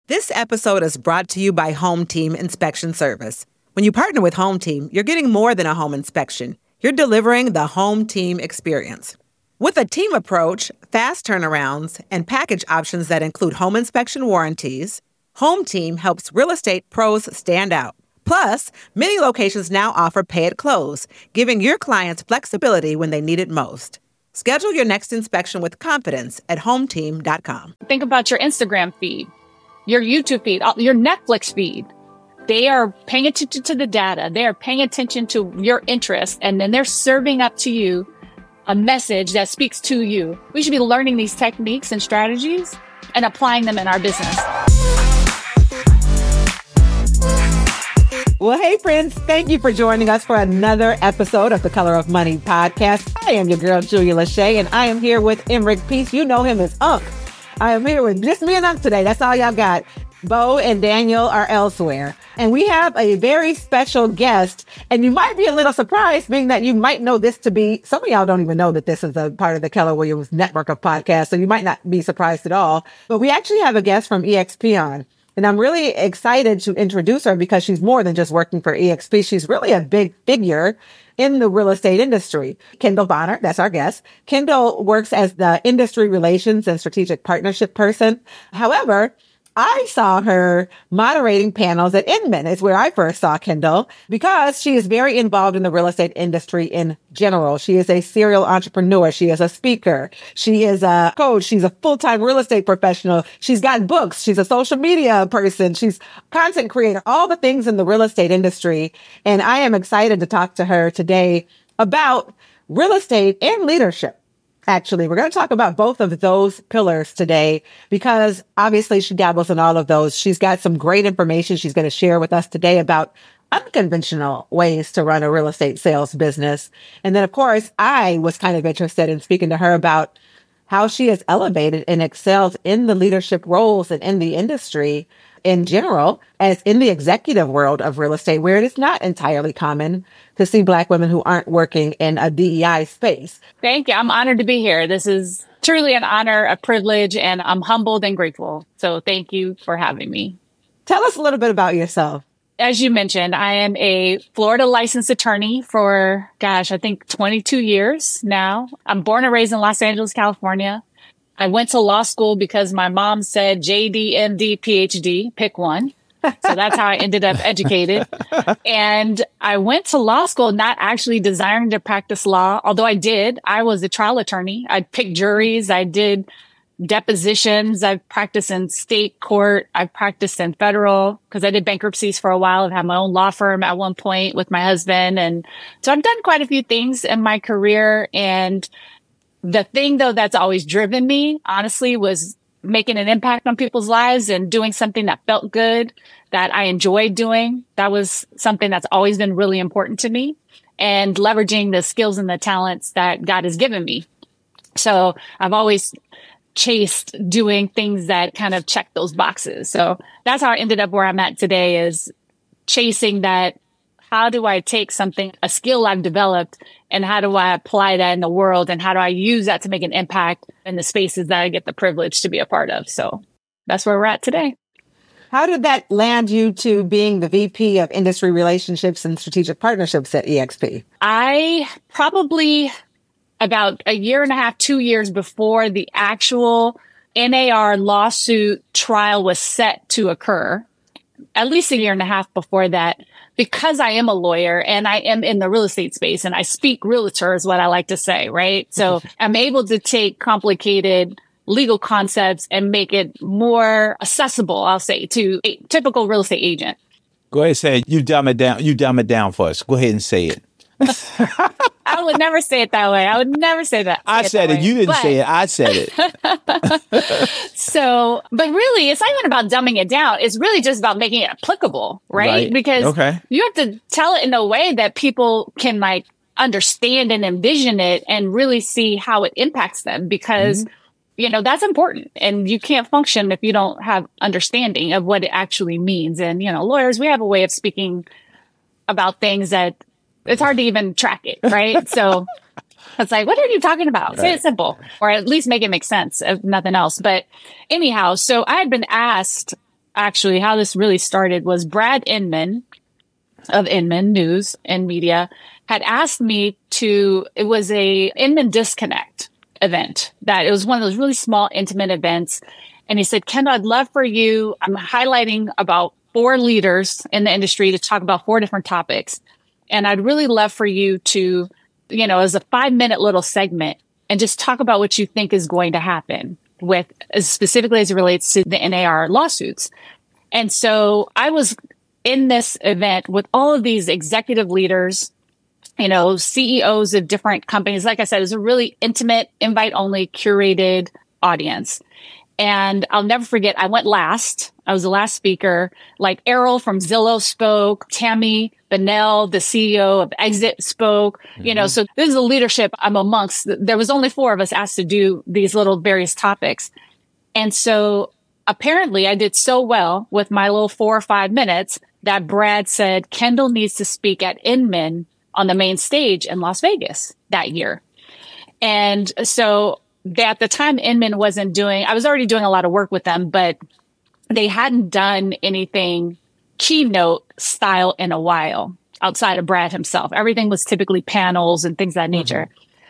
This episode is brought to you by Home Team Inspection Service. When you partner with Home Team, you're getting more than a home inspection. You're delivering the Home Team experience. With a team approach, fast turnarounds, and package options that include home inspection warranties, Home Team helps real estate pros stand out. Plus, many locations now offer pay at close, giving your clients flexibility when they need it most. Schedule your next inspection with confidence at hometeam.com. Think about your Instagram feed, your YouTube feed, your Netflix feed. They are paying attention to the data. They are paying attention to your interests, and then they're serving up to you a message that speaks to you. We should be learning these techniques and strategies and applying them in our business. Well, hey, friends, thank you for joining us for another episode of the Color of Money podcast. I am your girl, Julia Lachey, and I am here with Emric Peace. You know him as Unc. I am here with just me and Unc today. That's all y'all got. Bo and Daniel are elsewhere. And we have a very special guest. And you might be a little surprised, being that you might know this to be, some of y'all don't even know that this is a part of the Keller Williams network of podcasts. So you might not be surprised at all. But we actually have a guest from eXp on. And I'm really excited to introduce her because she's more than just working for eXp. She's really a big figure in the real estate industry. Kendall Bonner, that's our guest. Kendall works as the industry relations and strategic partnership person. However, I saw her moderating panels at Inman is where I first saw Kendall because she is very involved in the real estate industry in general. She is a serial entrepreneur. She is a speaker. She is a coach. She's a full-time real estate professional. She's got books. She's a social media person. She's a content creator, all the things in the real estate industry. And I am excited to talk to her today about real estate and leadership. Actually, we're going to talk about both of those pillars today because obviously she dabbles in all of those. She's got some great information she's going to share with us today about unconventional ways to run a real estate sales business. And then, of course, I was kind of interested in speaking to her about how she has elevated and excelled in the leadership roles and in the industry in general, as in the executive world of real estate, where it is not entirely common to see Black women who aren't working in a DEI space. Thank you. I'm honored to be here. This is truly an honor, a privilege, and I'm humbled and grateful. So thank you for having me. Tell us a little bit about yourself. As you mentioned, I am a Florida licensed attorney for, I think 22 years now. I'm born and raised in Los Angeles, California. I went to law school because my mom said JD, MD, PhD, pick one. So that's how I ended up educated. And I went to law school not actually desiring to practice law, although I did. I was a trial attorney. I picked juries. I did depositions. I've practiced in state court. I've practiced in federal because I did bankruptcies for a while. I've had my own law firm at one point with my husband. And so I've done quite a few things in my career. And the thing, though, that's always driven me, honestly, was making an impact on people's lives and doing something that felt good, that I enjoyed doing. That was something that's always been really important to me, and leveraging the skills and the talents that God has given me. So I've always chased doing things that kind of check those boxes. So that's how I ended up where I'm at today, is chasing that. How do I take something, a skill I've developed, and how do I apply that in the world? And how do I use that to make an impact in the spaces that I get the privilege to be a part of? So that's where we're at today. How did that land you to being the VP of Industry Relationships and Strategic Partnerships at eXp? I probably about a year and a half, 2 years before the actual NAR lawsuit trial was set to occur, at least a year and a half before that, because I am a lawyer and I am in the real estate space and I speak realtor is what I like to say, right? So I'm able to take complicated legal concepts and make it more accessible, I'll say, to a typical real estate agent. Go ahead and say it. You dumb it down. You dumb it down for us. Go ahead and say it. I would never say it that way. I would never say that. I said it. You didn't say it. I said it. So, but really, it's not even about dumbing it down. It's really just about making it applicable, right? Because you have to tell it in a way that people can like understand and envision it and really see how it impacts them, because you know, that's important. And you can't function if you don't have understanding of what it actually means. And, you know, lawyers, we have a way of speaking about things that it's hard to even track it, right? So it's like, what are you talking about? Say it simple, or at least make it make sense, if nothing else. But anyhow, so I had been asked actually, how this really started was Brad Inman of Inman News and Media had asked me it was a Inman Disconnect event, that it was one of those really small, intimate events. And he said, Kendall, I'd love for you. I'm highlighting about 4 leaders in the industry to talk about 4 different topics. And I'd really love for you to, as a 5-minute little segment, and just talk about what you think is going to happen with, specifically as it relates to the NAR lawsuits. And so I was in this event with all of these executive leaders, CEOs of different companies. Like I said, it was a really intimate, invite only, curated audience. And I'll never forget, I went last. I was the last speaker. Like Errol from Zillow spoke, Tammy Bennell, the CEO of Exit spoke, so this is the leadership I'm amongst. There was only 4 of us asked to do these little various topics. And so apparently I did so well with my little 4 or 5 minutes that Brad said, Kendall needs to speak at Inman on the main stage in Las Vegas that year. And so at the time, Inman I was already doing a lot of work with them, but they hadn't done anything keynote style in a while outside of Brad himself. Everything was typically panels and things of that nature.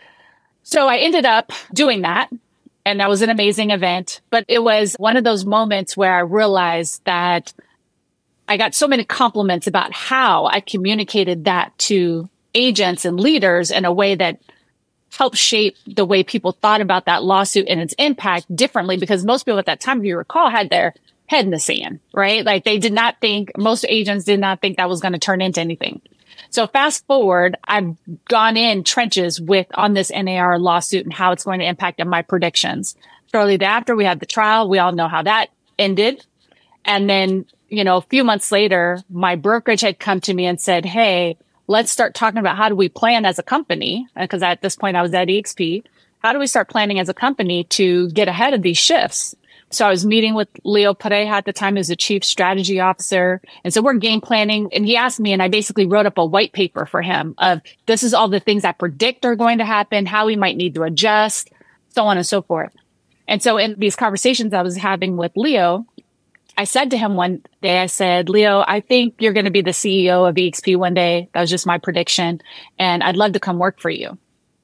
So I ended up doing that. And that was an amazing event. But it was one of those moments where I realized that I got so many compliments about how I communicated that to agents and leaders in a way that helped shape the way people thought about that lawsuit and its impact differently, because most people at that time, if you recall, had their head in the sand, right? Like most agents did not think that was going to turn into anything. So fast forward, I've gone in trenches on this NAR lawsuit and how it's going to impact on my predictions. Shortly thereafter, we had the trial. We all know how that ended. And then, a few months later, my brokerage had come to me and said, hey, let's start talking about how do we plan as a company? Because at this point I was at EXP. How do we start planning as a company to get ahead of these shifts? So I was meeting with Leo Pareja at the time, who's the chief strategy officer. And so we're game planning. And he asked me, and I basically wrote up a white paper for him of this is all the things I predict are going to happen, how we might need to adjust, so on and so forth. And so in these conversations I was having with Leo, I said to him one day, I said, Leo, I think you're going to be the CEO of EXP one day. That was just my prediction. And I'd love to come work for you.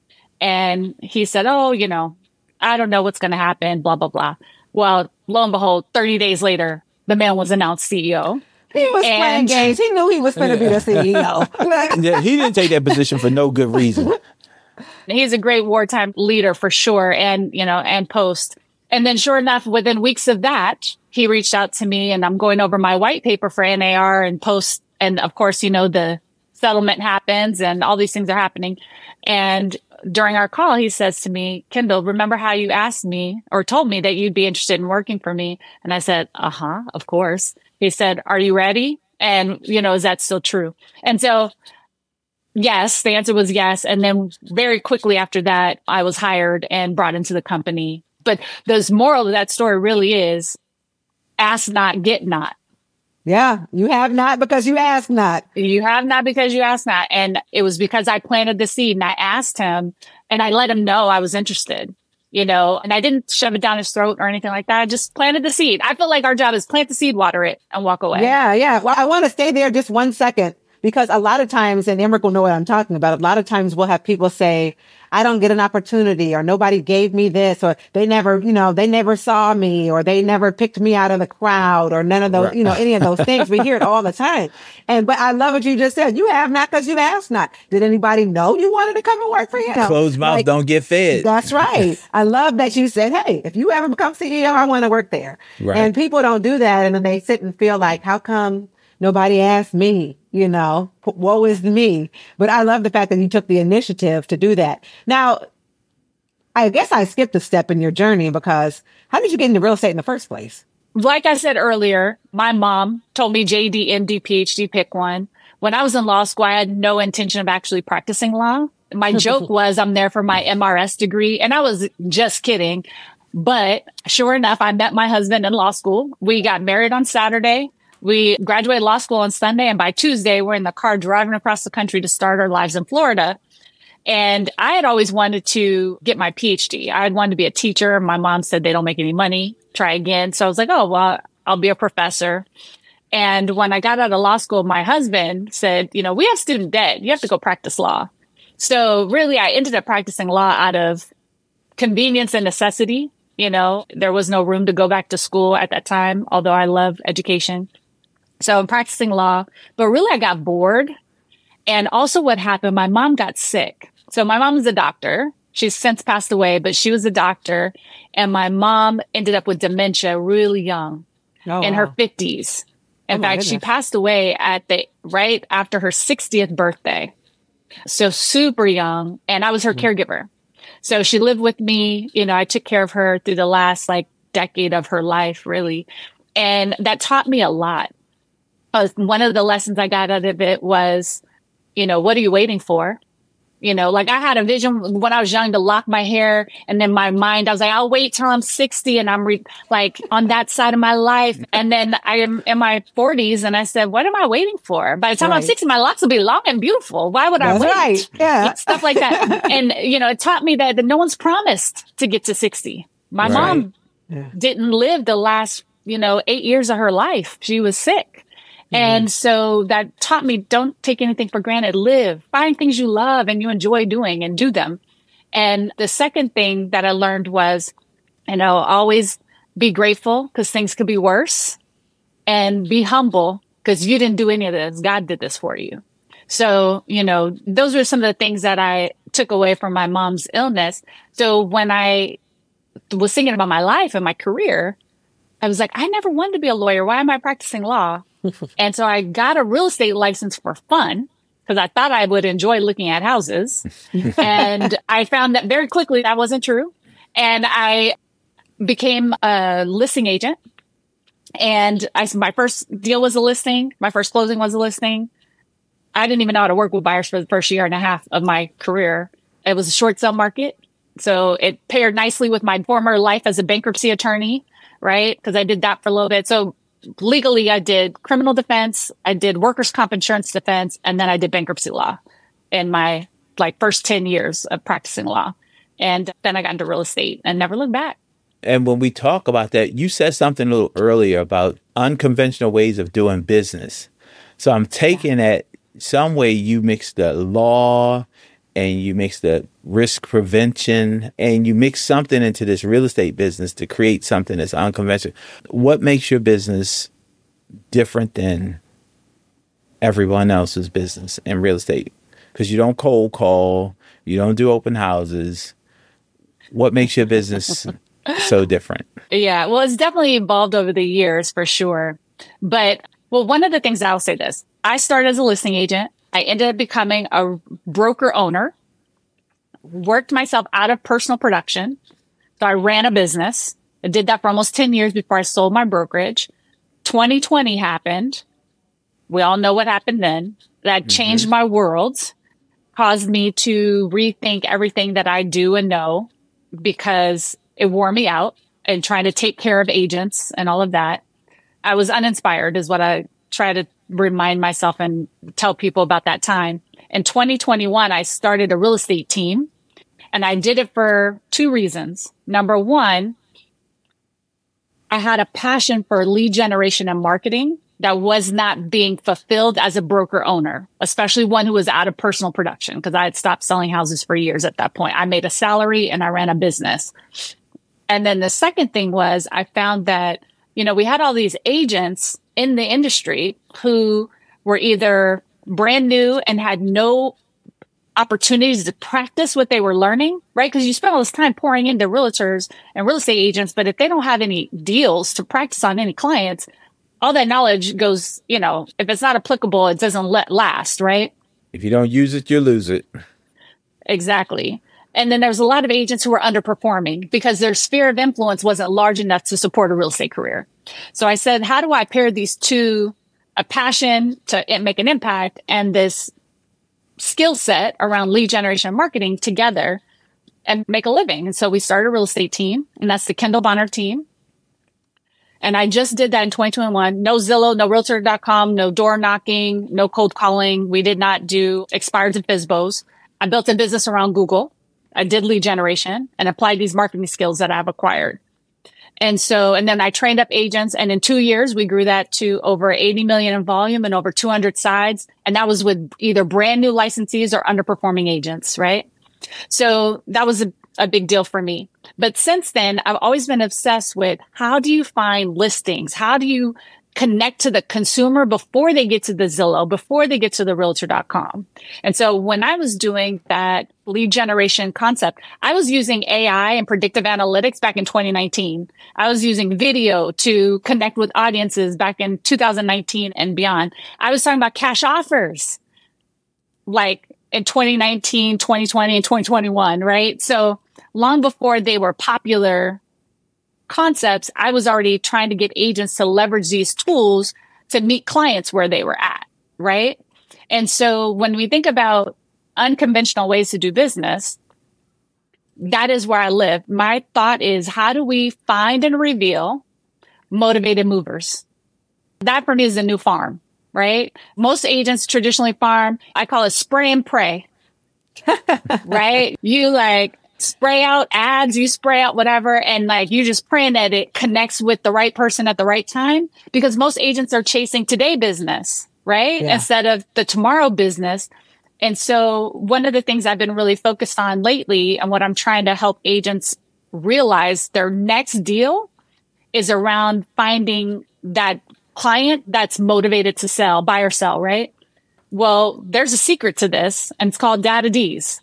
And he said, oh, I don't know what's going to happen, blah, blah, blah. Well, lo and behold, 30 days later, the man was announced CEO. He was playing games. He knew he was going to be the CEO. Yeah, he didn't take that position for no good reason. He's a great wartime leader for sure. And post. And then sure enough, within weeks of that, he reached out to me, and I'm going over my white paper for NAR and post. And of course, the settlement happens and all these things are happening. And during our call, he says to me, Kendall, remember how you asked me or told me that you'd be interested in working for me? And I said, of course. He said, are you ready? And, is that still true? And so, yes, the answer was yes. And then very quickly after that, I was hired and brought into the company. But the moral of that story really is ask not, get not. Yeah, you have not because you ask not. You have not because you ask not. And it was because I planted the seed and I asked him and I let him know I was interested, and I didn't shove it down his throat or anything like that. I just planted the seed. I feel like our job is plant the seed, water it, and walk away. Yeah. Well, I want to stay there just 1 second because a lot of times, and Emric will know what I'm talking about, a lot of times we'll have people say, I don't get an opportunity, or nobody gave me this, or they never saw me, or they never picked me out of the crowd, or none of those, any of those things. We hear it all the time. But I love what you just said. You have not because you asked not. Did anybody know you wanted to come and work for you? Closed mouth don't get fed. That's right. I love that you said, hey, if you ever become CEO, I want to work there. Right. And people don't do that. And then they sit and feel like, how come nobody asked me? Woe is me. But I love the fact that you took the initiative to do that. Now, I guess I skipped a step in your journey because how did you get into real estate in the first place? Like I said earlier, my mom told me JD, MD, PhD, pick one. When I was in law school, I had no intention of actually practicing law. My joke was I'm there for my MRS degree. And I was just kidding. But sure enough, I met my husband in law school. We got married on Saturday. We graduated law school on Sunday, and by Tuesday, we're in the car driving across the country to start our lives in Florida. And I had always wanted to get my PhD. I had wanted to be a teacher. My mom said they don't make any money. Try again. So I was like, oh, well, I'll be a professor. And when I got out of law school, my husband said, we have student debt. You have to go practice law. So really, I ended up practicing law out of convenience and necessity. There was no room to go back to school at that time, although I love education. So I'm practicing law, but really I got bored. And also what happened, my mom got sick. So my mom is a doctor. She's since passed away, but she was a doctor. And my mom ended up with dementia really young in her 50s. In fact, she passed away right after her 60th birthday. So super young. And I was her caregiver. So she lived with me. I took care of her through the last decade of her life, really. And that taught me a lot. One of the lessons I got out of it was, what are you waiting for? I had a vision when I was young to lock my hair, and in my mind, I was like, I'll wait till I'm 60 and I'm on that side of my life. And then I am in my 40s and I said, what am I waiting for? By the time I'm 60, my locks will be long and beautiful. Why would I wait? Right. Yeah. Stuff like that. And, it taught me that no one's promised to get to 60. My mom didn't live the last, 8 years of her life. She was sick. And so that taught me, don't take anything for granted. Live, find things you love and you enjoy doing and do them. And the second thing that I learned was, always be grateful because things could be worse, and be humble because you didn't do any of this. God did this for you. So, those were some of the things that I took away from my mom's illness. So when I was thinking about my life and my career, I was like, I never wanted to be a lawyer. Why am I practicing law? And so I got a real estate license for fun because I thought I would enjoy looking at houses. And I found that very quickly that wasn't true. And I became a listing agent. And my first deal was a listing. My first closing was a listing. I didn't even know how to work with buyers for the first year and a half of my career. It was a short sale market. So it paired nicely with my former life as a bankruptcy attorney, right? Because I did that for a little bit. So legally, I did criminal defense, I did workers' comp insurance defense, and then I did bankruptcy law in my first 10 years of practicing law. And then I got into real estate and never looked back. And when we talk about that, you said something a little earlier about unconventional ways of doing business. So I'm taking that some way you mix the law and you mix the risk prevention and you mix something into this real estate business to create something that's unconventional. What makes your business different than everyone else's business in real estate? Because you don't cold call, you don't do open houses. What makes your business so different? Yeah, well, it's definitely evolved over the years for sure. But one of the things I'll say this, I started as a listing agent. I ended up becoming a broker owner, worked myself out of personal production. So I ran a business. I did that for almost 10 years before I sold my brokerage. 2020 happened. We all know what happened then. That changed my world, caused me to rethink everything that I do and know because it wore me out and trying to take care of agents and all of that. I was uninspired is what I try to remind myself and tell people about that time. In 2021, I started a real estate team, and I did it for two reasons. Number one, I had a passion for lead generation and marketing that was not being fulfilled as a broker owner, especially one who was out of personal production, because I had stopped selling houses for years at that point. I made a salary and I ran a business. And then the second thing was I found that, we had all these agents in the industry who were either brand new and had no opportunities to practice what they were learning, right? Because you spend all this time pouring into realtors and real estate agents, but if they don't have any deals to practice on any clients, all that knowledge goes, if it's not applicable, it doesn't last, right? If you don't use it, you lose it. Exactly. And then there's a lot of agents who were underperforming because their sphere of influence wasn't large enough to support a real estate career. So I said, how do I pair these two, a passion to make an impact and this skill set around lead generation and marketing together and make a living? And so we started a real estate team, and that's the Kendall Bonner team. And I just did that in 2021. No Zillow, no Realtor.com, no door knocking, no cold calling. We did not do expireds and FSBOs. I built a business around Google. I did lead generation and applied these marketing skills that I've acquired. And then I trained up agents, and in 2 years, we grew that to over 80 million in volume and over 200 sides. And that was with either brand new licensees or underperforming agents, right? So that was a big deal for me. But since then, I've always been obsessed with how do you find listings? How do you connect to the consumer before they get to the Zillow, before they get to the realtor.com. And so when I was doing that lead generation concept, I was using AI and predictive analytics back in 2019. I was using video to connect with audiences back in 2019 and beyond. I was talking about cash offers like in 2019, 2020, and 2021, right? So long before they were popular concepts, I was already trying to get agents to leverage these tools to meet clients where they were at, right? And so when we think about unconventional ways to do business, that is where I live. My thought is, how do we find and reveal motivated movers? That for me is the new farm, right? Most agents traditionally farm, I call it spray and pray, right? You like spray out ads, you spray out whatever, and like you just praying that it connects with the right person at the right time, because most agents are chasing today business, right? Yeah. Instead of the tomorrow business. And so one of the things I've been really focused on lately, and what I'm trying to help agents realize their next deal is around finding that client that's motivated to sell, buy or sell, right? Well, there's a secret to this, and it's called data Ds.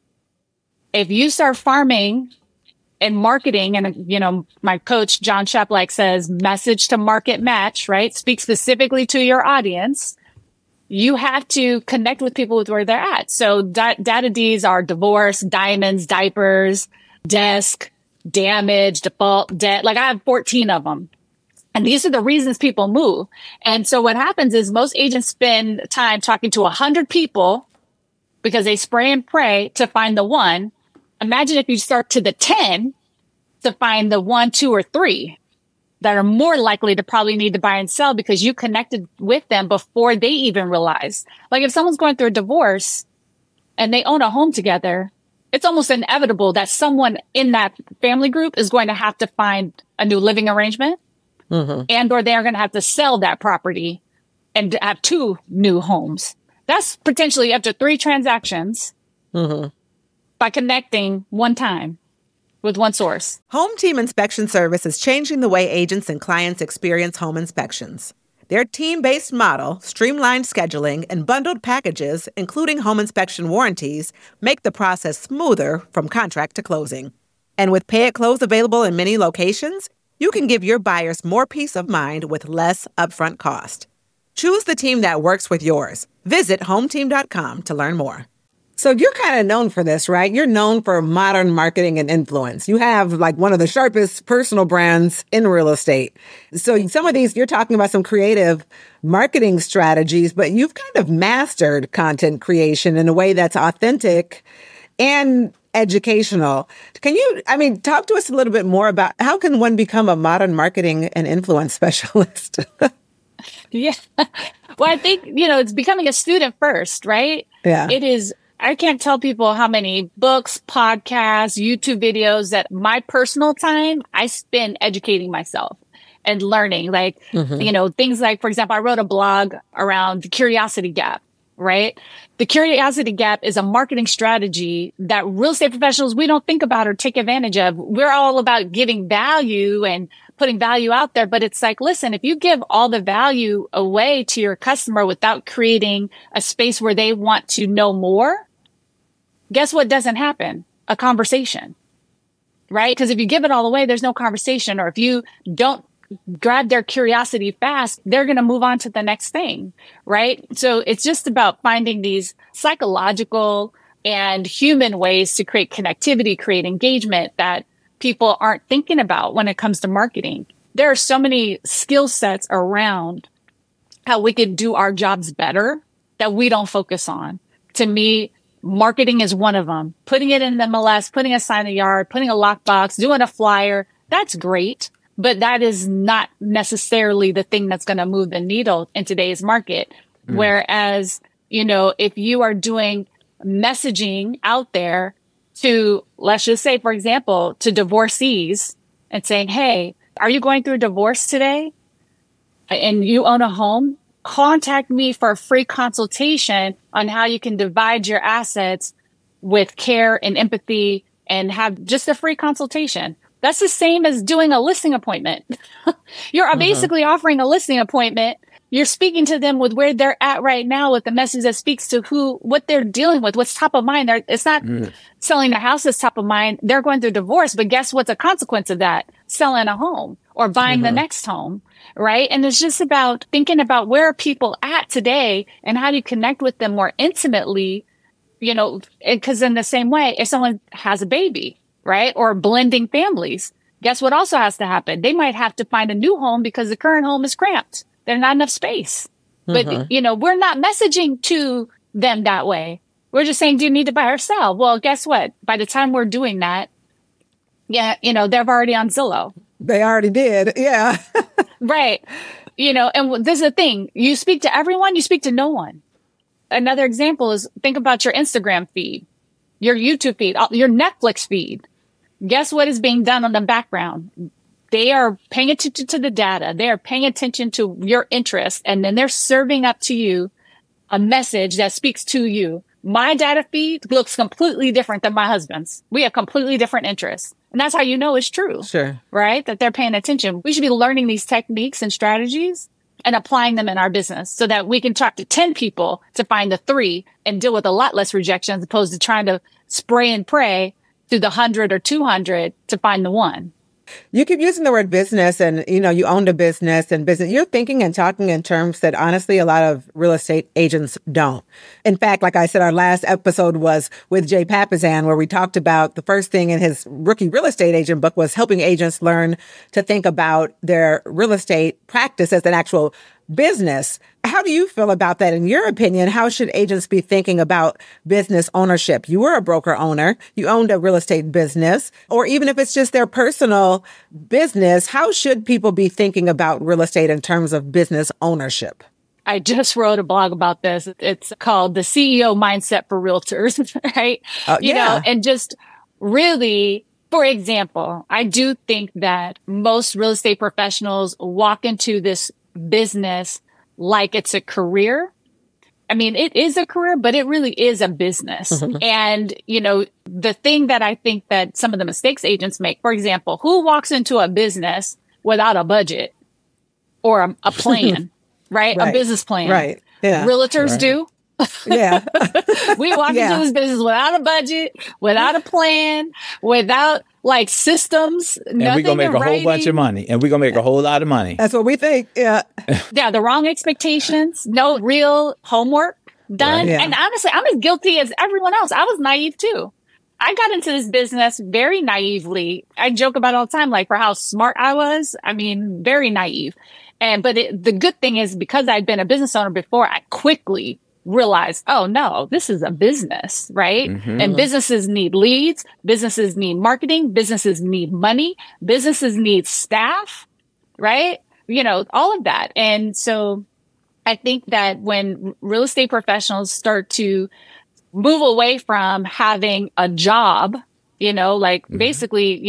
If you start farming and marketing, and, you know, my coach, John Sheplake, says message to market match, right? Speak specifically to your audience. You have to connect with people with where they're at. So data Ds are divorce, diamonds, diapers, desk, damage, default, debt. Like I have 14 of them. And these are the reasons people move. And so what happens is most agents spend time talking to 100 people because they spray and pray to find the one. Imagine if you start to the 10 to find the 1, 2, or 3 that are more likely to probably need to buy and sell because you connected with them before they even realize. Like if someone's going through a divorce and they own a home together, it's almost inevitable that someone in that family group is going to have to find a new living arrangement, and or they're going to have to sell that property and have 2 new homes. That's potentially up to 3 transactions. By connecting one time with one source. Home Team Inspection Service is changing the way agents and clients experience home inspections. Their team-based model, streamlined scheduling, and bundled packages, including home inspection warranties, make the process smoother from contract to closing. And with Pay at Close available in many locations, you can give your buyers more peace of mind with less upfront cost. Choose the team that works with yours. Visit hometeam.com to learn more. So you're kind of known for this, right? You're known for modern marketing and influence. You have like one of the sharpest personal brands in real estate. So some of these, you're talking about some creative marketing strategies, but you've kind of mastered content creation in a way that's authentic and educational. Can you, talk to us a little bit more about how can one become a modern marketing and influence specialist? Yeah. Well, I think, it's becoming a student first, right? Yeah. It is. I can't tell people how many books, podcasts, YouTube videos that my personal time I spend educating myself and learning. Like, things like, for example, I wrote a blog around the curiosity gap, right? The curiosity gap is a marketing strategy that real estate professionals, we don't think about or take advantage of. We're all about giving value and putting value out there. But it's like, listen, if you give all the value away to your customer without creating a space where they want to know more, guess what doesn't happen? A conversation, right? Because if you give it all away, there's no conversation. Or if you don't grab their curiosity fast, they're going to move on to the next thing, right? So it's just about finding these psychological and human ways to create connectivity, create engagement that people aren't thinking about when it comes to marketing. There are so many skill sets around how we could do our jobs better that we don't focus on. To me, marketing is one of them. Putting it in the MLS, putting a sign in the yard, putting a lockbox, doing a flyer, that's great. But that is not necessarily the thing that's going to move the needle in today's market. Whereas, if you are doing messaging out there to, let's just say, for example, to divorcees and saying, hey, are you going through a divorce today and you own a home? Contact me for a free consultation on how you can divide your assets with care and empathy and have just a free consultation. That's the same as doing a listing appointment. You're basically offering a listing appointment. You're speaking to them with where they're at right now with the message that speaks to what they're dealing with, what's top of mind. It's not selling their house is top of mind. They're going through divorce, but guess what's a consequence of that? Selling a home or buying the next home, right? And it's just about thinking about where are people at today and how do you connect with them more intimately, because in the same way, if someone has a baby, right? Or blending families, guess what also has to happen? They might have to find a new home because the current home is cramped. There's not enough space. But, we're not messaging to them that way. We're just saying, do you need to buy or sell? Well, guess what? By the time we're doing that, they're already on Zillow. They already did. Yeah. Right. And this is the thing. You speak to everyone, you speak to no one. Another example is think about your Instagram feed, your YouTube feed, your Netflix feed. Guess what is being done on the background? They are paying attention to the data. They are paying attention to your interests. And then they're serving up to you a message that speaks to you. My data feed looks completely different than my husband's. We have completely different interests. And that's how you know it's true. Sure. Right? That they're paying attention. We should be learning these techniques and strategies and applying them in our business so that we can talk to 10 people to find the 3 and deal with a lot less rejection as opposed to trying to spray and pray through the 100 or 200 to find the one. You keep using the word business and, you owned a business and business. You're thinking and talking in terms that honestly, a lot of real estate agents don't. In fact, like I said, our last episode was with Jay Papasan, where we talked about the first thing in his rookie real estate agent book was helping agents learn to think about their real estate practice as an actual business. How do you feel about that? In your opinion, how should agents be thinking about business ownership? You were a broker owner. You owned a real estate business, or even if it's just their personal business, how should people be thinking about real estate in terms of business ownership? I just wrote a blog about this. It's called The CEO Mindset for Realtors, right? And just really, for example, I do think that most real estate professionals walk into this business like it's a career. I mean, it is a career, but it really is a business. And, the thing that I think that some of the mistakes agents make, for example, who walks into a business without a budget or a plan, right? A business plan. Right. Yeah. Realtors do. Yeah. We walk into this business without a budget, without a plan, without systems. And we're going to make a whole bunch of money. And we're going to make a whole lot of money. That's what we think. Yeah. Yeah. The wrong expectations, no real homework done. Right. Yeah. And honestly, I'm as guilty as everyone else. I was naive too. I got into this business very naively. I joke about it all the time, for how smart I was. I mean, very naive. But the good thing is because I'd been a business owner before, I quickly realize, oh no, this is a business, right? And businesses need leads, businesses need marketing, businesses need money, businesses need staff, right? All of that. And so I think that when real estate professionals start to move away from having a job, basically,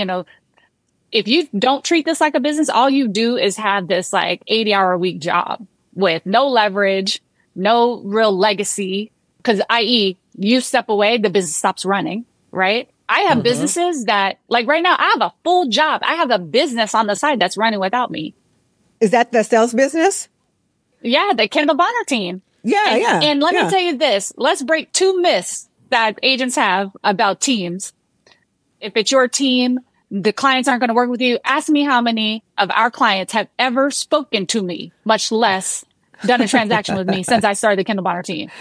if you don't treat this like a business, all you do is have this 80-hour-a-week job with no leverage, no real legacy, because i.e. you step away, the business stops running, right? I have businesses that right now I have a full job. I have a business on the side that's running without me. Is that the sales business? Yeah, the Kendall Bonner team. Yeah. And let me tell you this, let's break 2 myths that agents have about teams. If it's your team, the clients aren't going to work with you. Ask me how many of our clients have ever spoken to me, much less done a transaction with me since I started the Kendall Bonner team.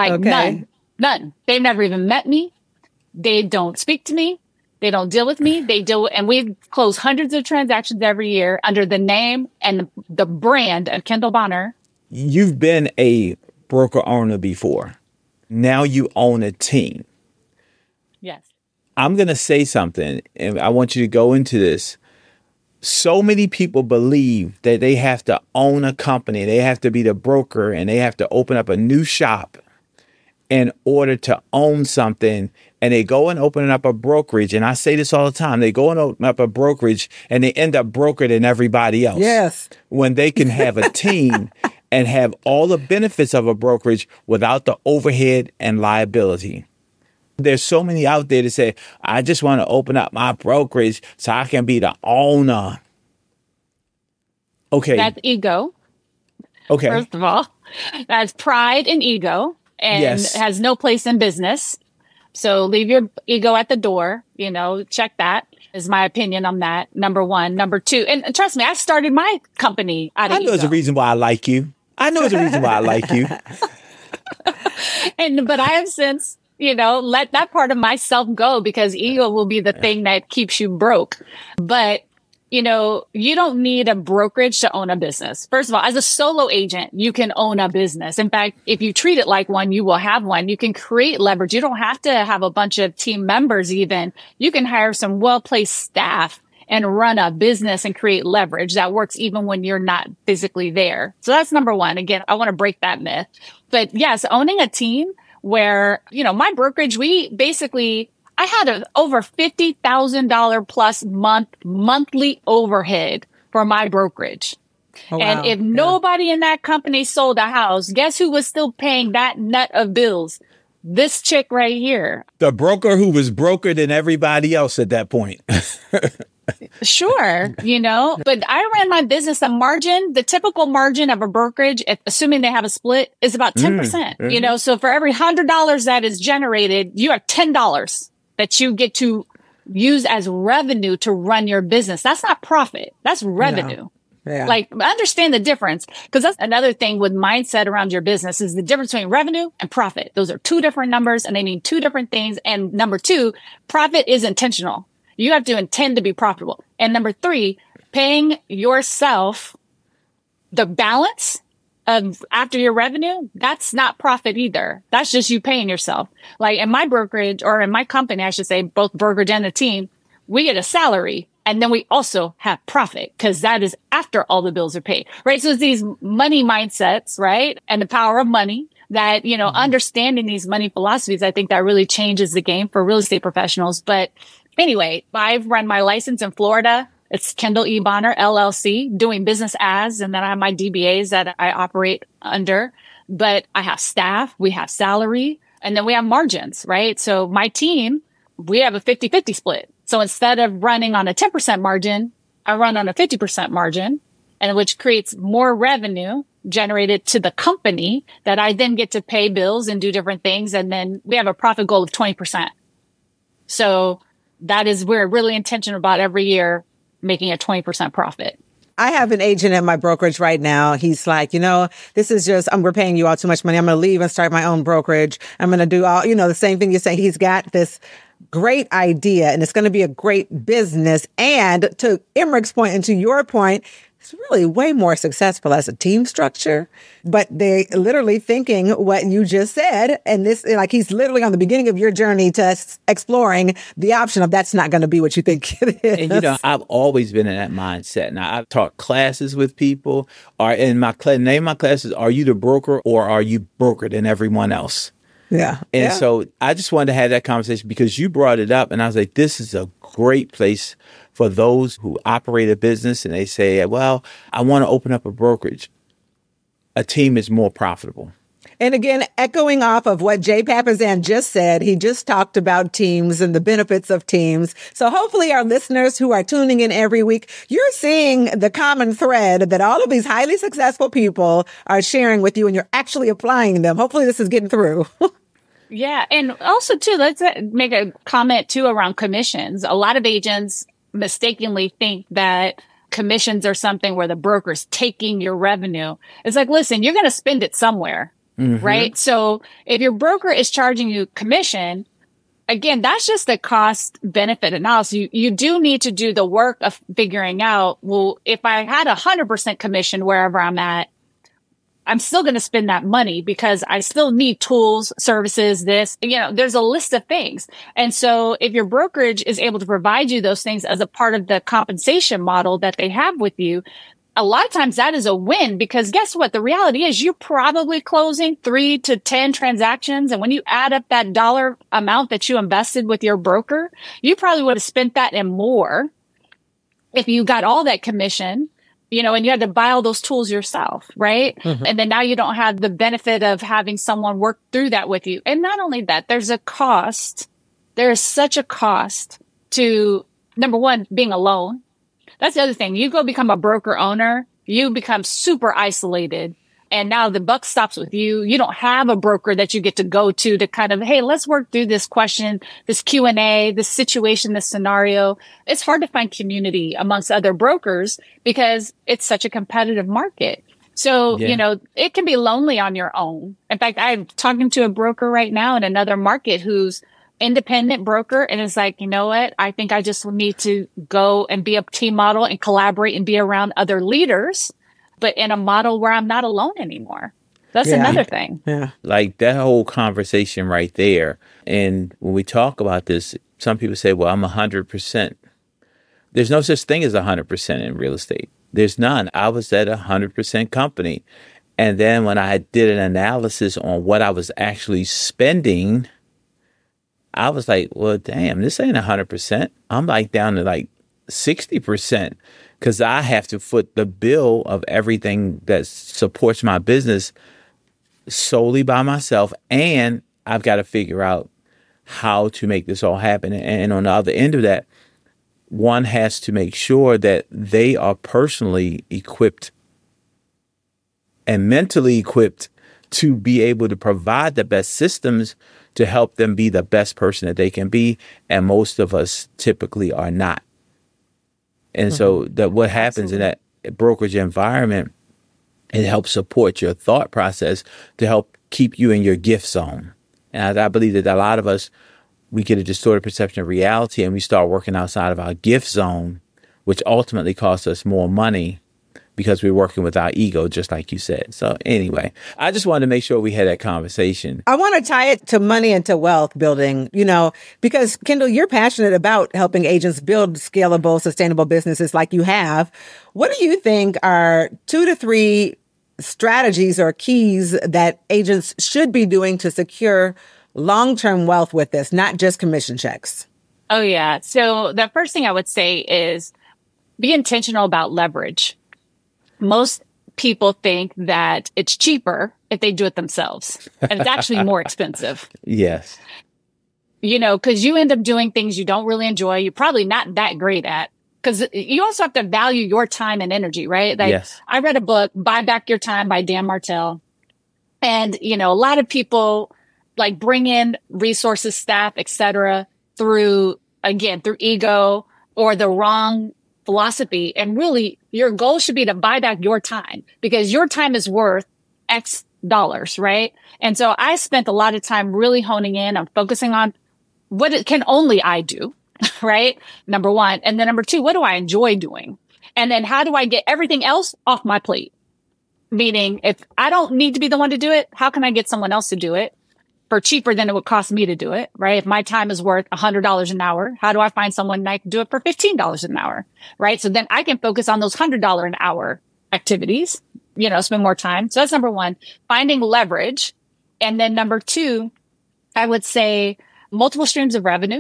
None. They've never even met me. They don't speak to me. They don't deal with me. And we close hundreds of transactions every year under the name and the brand of Kendall Bonner. You've been a broker owner before. Now you own a team. Yes. I'm going to say something, and I want you to go into this. So many people believe that they have to own a company, they have to be the broker, and they have to open up a new shop. in order to own something, and they go and open up a brokerage. And I say this all the time. They go and open up a brokerage and they end up brokered than everybody else. Yes. When they can have a team and have all the benefits of a brokerage without the overhead and liability. There's so many out there that say, I just want to open up my brokerage so I can be the owner. Okay. That's ego. Okay. First of all, that's pride and ego, and Yes. has no place in business. So leave your ego at the door, check that is my opinion on that. Number one. Number two, and trust me, I started my company out of I know there's a ego. reason why I like you. But I have since, let that part of myself go, because ego will be the thing that keeps you broke. But, you don't need a brokerage to own a business. First of all, as a solo agent, you can own a business. In fact, if you treat it like one, you will have one. You can create leverage. You don't have to have a bunch of team members even. You can hire some well-placed staff and run a business and create leverage that works even when you're not physically there. So that's number one. Again, I want to break that myth. But yes, owning a team where, my brokerage, I had over $50,000 plus monthly overhead for my brokerage. Oh, wow. And if nobody in that company sold a house, guess who was still paying that nut of bills? This chick right here. The broker who was brokered than everybody else at that point. Sure, but I ran my business. The typical margin of a brokerage, assuming they have a split, is about 10%. So for every $100 that is generated, you have $10 that you get to use as revenue to run your business. That's not profit. That's revenue. No. Yeah. Like, understand the difference, because that's another thing with mindset around your business is the difference between revenue and profit. Those are two different numbers and they mean two different things. And number two, profit is intentional. You have to intend to be profitable. And number three, paying yourself the balance of after your revenue, that's not profit either. That's just you paying yourself. Like in my brokerage, or in my company, I should say, both brokerage and the team, we get a salary. And then we also have profit, because that is after all the bills are paid, right? So it's these money mindsets, right? And the power of money that, understanding these money philosophies, I think that really changes the game for real estate professionals. But anyway, I've run my license in Florida. It's Kendall E. Bonner, LLC, doing business as, and then I have my DBAs that I operate under. But I have staff, we have salary, and then we have margins, right? So my team, we have a 50-50 split. So instead of running on a 10% margin, I run on a 50% margin, and which creates more revenue generated to the company that I then get to pay bills and do different things. And then we have a profit goal of 20%. So that is, we're really intentional about every year making a 20% profit. I have an agent at my brokerage right now. He's like, this is just, we're paying you all too much money. I'm going to leave and start my own brokerage. I'm going to do all, the same thing you say. He's got this great idea and it's going to be a great business. And to Emrick's point and to your point, it's really way more successful as a team structure, but they're literally thinking what you just said. And this, like, he's literally on the beginning of your journey to exploring the option of that's not going to be what you think it is. And, I've always been in that mindset. Now, I've taught classes with people, or in my name of my classes, are you the broker or are you brokered than everyone else? Yeah. And so I just wanted to have that conversation because you brought it up, and I was like, this is a great place for those who operate a business and they say, well, I want to open up a brokerage. A team is more profitable. And again, echoing off of what Jay Papasan just said, he just talked about teams and the benefits of teams. So hopefully our listeners who are tuning in every week, you're seeing the common thread that all of these highly successful people are sharing with you and you're actually applying them. Hopefully this is getting through. Yeah. And also too, let's make a comment too around commissions. A lot of agents mistakenly think that commissions are something where the broker's taking your revenue. It's like, listen, you're going to spend it somewhere. Mm-hmm. Right. So if your broker is charging you commission, again, that's just a cost benefit analysis. You do need to do the work of figuring out, well, if I had 100% commission wherever I'm at, I'm still going to spend that money because I still need tools, services, there's a list of things. And so if your brokerage is able to provide you those things as a part of the compensation model that they have with you, a lot of times that is a win, because guess what? The reality is you're probably closing 3 to 10 transactions. And when you add up that dollar amount that you invested with your broker, you probably would have spent that and more if you got all that commission, and you had to buy all those tools yourself, right? Mm-hmm. And then now you don't have the benefit of having someone work through that with you. And not only that, there's a cost. There is such a cost to, number one, being alone. That's the other thing. You go become a broker owner, you become super isolated. And now the buck stops with you. You don't have a broker that you get to go to kind of, hey, let's work through this question, this Q&A, this situation, this scenario. It's hard to find community amongst other brokers because it's such a competitive market. So, it can be lonely on your own. In fact, I'm talking to a broker right now in another market who's independent broker, and it's like, you know what? I think I just need to go and be a team model and collaborate and be around other leaders, but in a model where I'm not alone anymore. That's another thing. Yeah. Like that whole conversation right there. And when we talk about this, some people say, well, I'm 100%. There's no such thing as 100% in real estate. There's none. I was at 100% company. And then when I did an analysis on what I was actually spending, I was like, well, damn, this ain't 100%. I'm like down to like 60% because I have to foot the bill of everything that supports my business solely by myself. And I've got to figure out how to make this all happen. And on the other end of that, one has to make sure that they are personally equipped and mentally equipped to be able to provide the best systems to help them be the best person that they can be. And most of us typically are not. And so that what happens in that brokerage environment, it helps support your thought process to help keep you in your gift zone. And I believe that a lot of us, we get a distorted perception of reality and we start working outside of our gift zone, which ultimately costs us more money because we're working with our ego, just like you said. So anyway, I just wanted to make sure we had that conversation. I want to tie it to money and to wealth building, because Kendall, you're passionate about helping agents build scalable, sustainable businesses like you have. What do you think are 2 to 3 strategies or keys that agents should be doing to secure long-term wealth with this, not just commission checks? Oh, yeah. So the first thing I would say is be intentional about leverage. Most people think that it's cheaper if they do it themselves, and it's actually more expensive. Yes. Because you end up doing things you don't really enjoy. You're probably not that great at, because you also have to value your time and energy, right? Like, yes. I read a book, Buy Back Your Time by Dan Martell. And, a lot of people like bring in resources, staff, et cetera, through ego or the wrong philosophy. And really, your goal should be to buy back your time, because your time is worth X dollars, right? And so I spent a lot of time really honing in on focusing on what it can only I do, right? Number one. And then number two, what do I enjoy doing? And then how do I get everything else off my plate? Meaning, if I don't need to be the one to do it, how can I get someone else to do it for cheaper than it would cost me to do it, right? If my time is worth $100 an hour, how do I find someone that can do it for $15 an hour, right? So then I can focus on those $100 an hour activities, spend more time. So that's number one, finding leverage. And then number two, I would say multiple streams of revenue.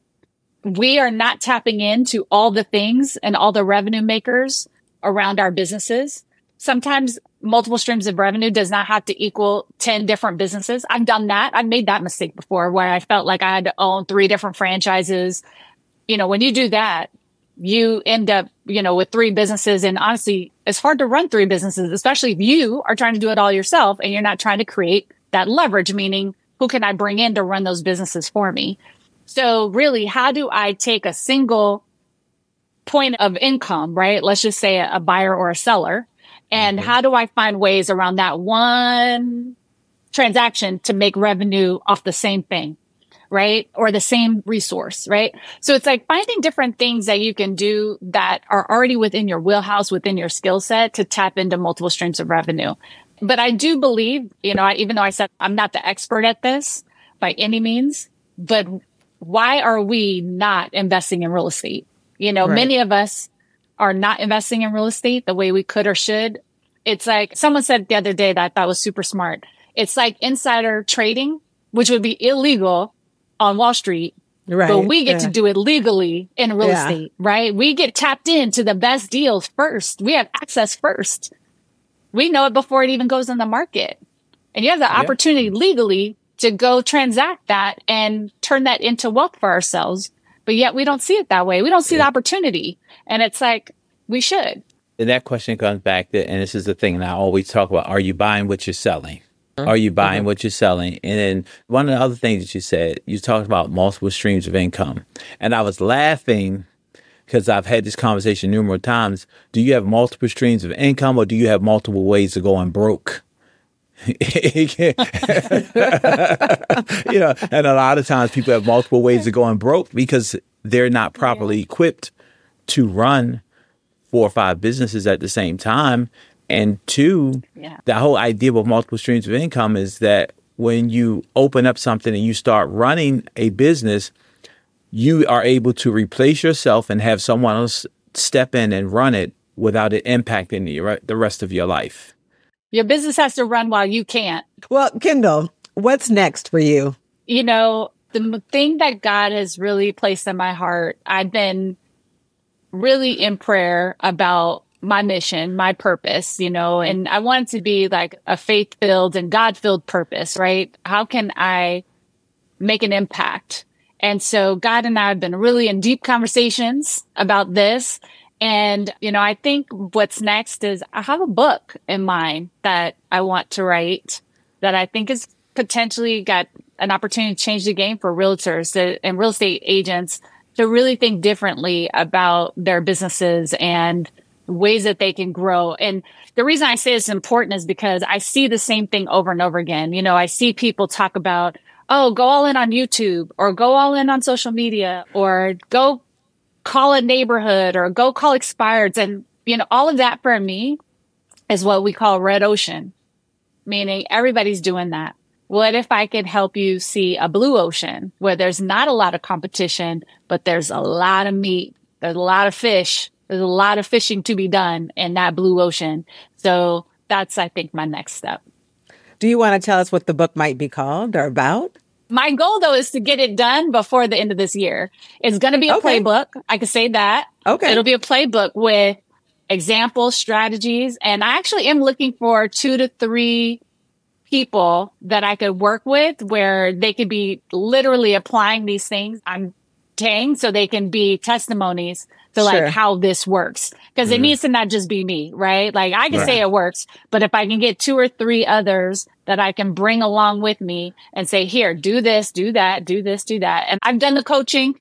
We are not tapping into all the things and all the revenue makers around our businesses. Sometimes multiple streams of revenue does not have to equal 10 different businesses. I've done that. I've made that mistake before where I felt like I had to own 3 different franchises. When you do that, you end up, with 3 businesses. And honestly, it's hard to run 3 businesses, especially if you are trying to do it all yourself and you're not trying to create that leverage, meaning who can I bring in to run those businesses for me? So really, how do I take a single point of income, right? Let's just say a buyer or a seller. And how do I find ways around that one transaction to make revenue off the same thing, right? Or the same resource, right? So it's like finding different things that you can do that are already within your wheelhouse, within your skill set to tap into multiple streams of revenue. But I do believe, even though I said I'm not the expert at this by any means, but why are we not investing in real estate? Right. Many of us are not investing in real estate the way we could or should. It's like someone said the other day that I thought was super smart. It's like insider trading, which would be illegal on Wall Street. Right. But we get to do it legally in real estate, right? We get tapped into the best deals first. We have access first. We know it before it even goes in the market. And you have the opportunity legally to go transact that and turn that into wealth for ourselves. But yet we don't see it that way. We don't see the opportunity. And it's like, we should. And that question comes back to, and this is the thing that I always talk about, are you buying what you're selling? Are you buying what you're selling? And then one of the other things that you said, you talked about multiple streams of income. And I was laughing because I've had this conversation numerous times. Do you have multiple streams of income, or do you have multiple ways of going broke? And a lot of times people have multiple ways of going broke because they're not properly equipped to run 4 or 5 businesses at the same time. And 2, the whole idea of multiple streams of income is that when you open up something and you start running a business, you are able to replace yourself and have someone else step in and run it without it impacting the rest of your life. Your business has to run while you can't. Well, Kendall, what's next for you? You know, the thing that God has really placed in my heart, I've been really in prayer about my mission, my purpose, and I want it to be like a faith-filled and God-filled purpose, right? How can I make an impact? And so God and I have been really in deep conversations about this. And, I think what's next is I have a book in mind that I want to write that I think is potentially got an opportunity to change the game for realtors and real estate agents to really think differently about their businesses and ways that they can grow. And the reason I say it's important is because I see the same thing over and over again. I see people talk about, oh, go all in on YouTube, or go all in on social media, or go call a neighborhood, or go call expireds. And, all of that for me is what we call red ocean, meaning everybody's doing that. What if I could help you see a blue ocean where there's not a lot of competition, but there's a lot of meat, there's a lot of fish, there's a lot of fishing to be done in that blue ocean. So that's, I think, my next step. Do you want to tell us what the book might be called or about? My goal, though, is to get it done before the end of this year. It's going to be a playbook. I can say that. Okay. It'll be a playbook with examples, strategies. And I actually am looking for 2 to 3 people that I could work with where they could be literally applying these things I'm saying, so they can be testimonies to like how this works. Because it needs to not just be me, right? Like I can say it works, but if I can get 2 or 3 others that I can bring along with me and say, here, do this, do that, do this, do that. And I've done the coaching.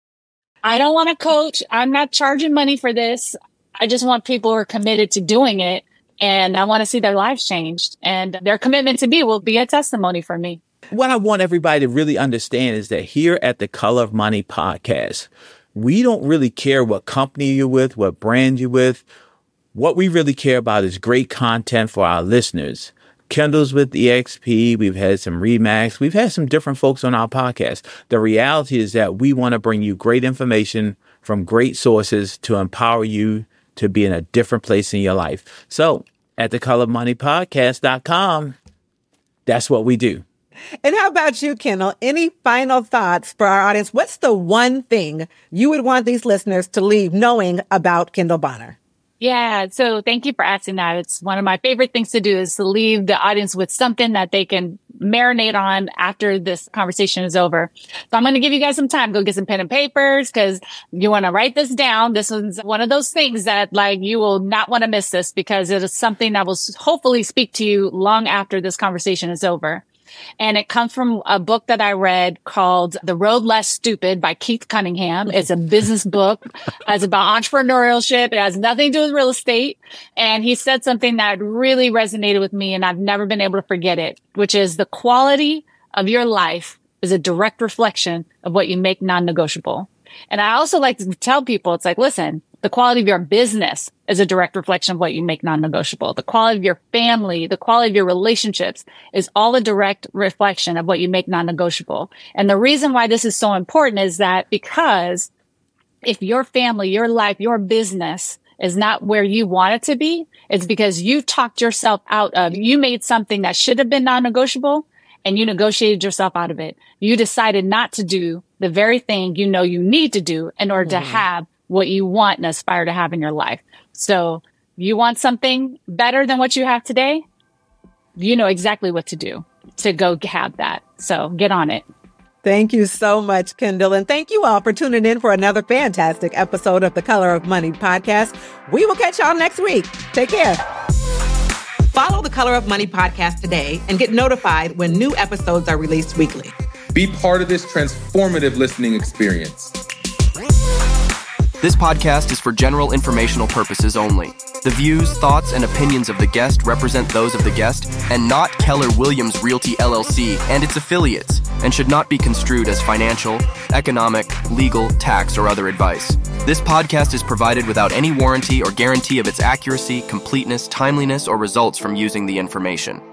I don't want to coach. I'm not charging money for this. I just want people who are committed to doing it. And I want to see their lives changed. And their commitment to me will be a testimony for me. What I want everybody to really understand is that here at the Color of Money podcast, we don't really care what company you're with, what brand you're with. What we really care about is great content for our listeners. Kendall's with EXP. We've had some Remax. We've had some different folks on our podcast. The reality is that we want to bring you great information from great sources to empower you to be in a different place in your life. So at thecolorofmoneypodcast.com, that's what we do. And how about you, Kendall? Any final thoughts for our audience? What's the one thing you would want these listeners to leave knowing about Kendall Bonner? Yeah. So thank you for asking that. It's one of my favorite things to do is to leave the audience with something that they can marinate on after this conversation is over. So I'm going to give you guys some time. Go get some pen and papers because you want to write this down. This is one of those things that like you will not want to miss this because it is something that will hopefully speak to you long after this conversation is over. And it comes from a book that I read called The Road Less Stupid by Keith Cunningham. It's a business book. It's about entrepreneurship. It has nothing to do with real estate. And he said something that really resonated with me and I've never been able to forget it, which is the quality of your life is a direct reflection of what you make non-negotiable. And I also like to tell people, it's like, listen, the quality of your business is a direct reflection of what you make non-negotiable. The quality of your family, the quality of your relationships is all a direct reflection of what you make non-negotiable. And the reason why this is so important is that because if your family, your life, your business is not where you want it to be, it's because you talked yourself out of, you made something that should have been non-negotiable and you negotiated yourself out of it. You decided not to do the very thing you know you need to do in order to have what you want and aspire to have in your life. So you want something better than what you have today? You know exactly what to do to go have that. So get on it. Thank you so much, Kendall. And thank you all for tuning in for another fantastic episode of the Color of Money podcast. We will catch y'all next week. Take care. Follow the Color of Money podcast today and get notified when new episodes are released weekly. Be part of this transformative listening experience. This podcast is for general informational purposes only. The views, thoughts, and opinions of the guest represent those of the guest and not Keller Williams Realty LLC and its affiliates, and should not be construed as financial, economic, legal, tax, or other advice. This podcast is provided without any warranty or guarantee of its accuracy, completeness, timeliness, or results from using the information.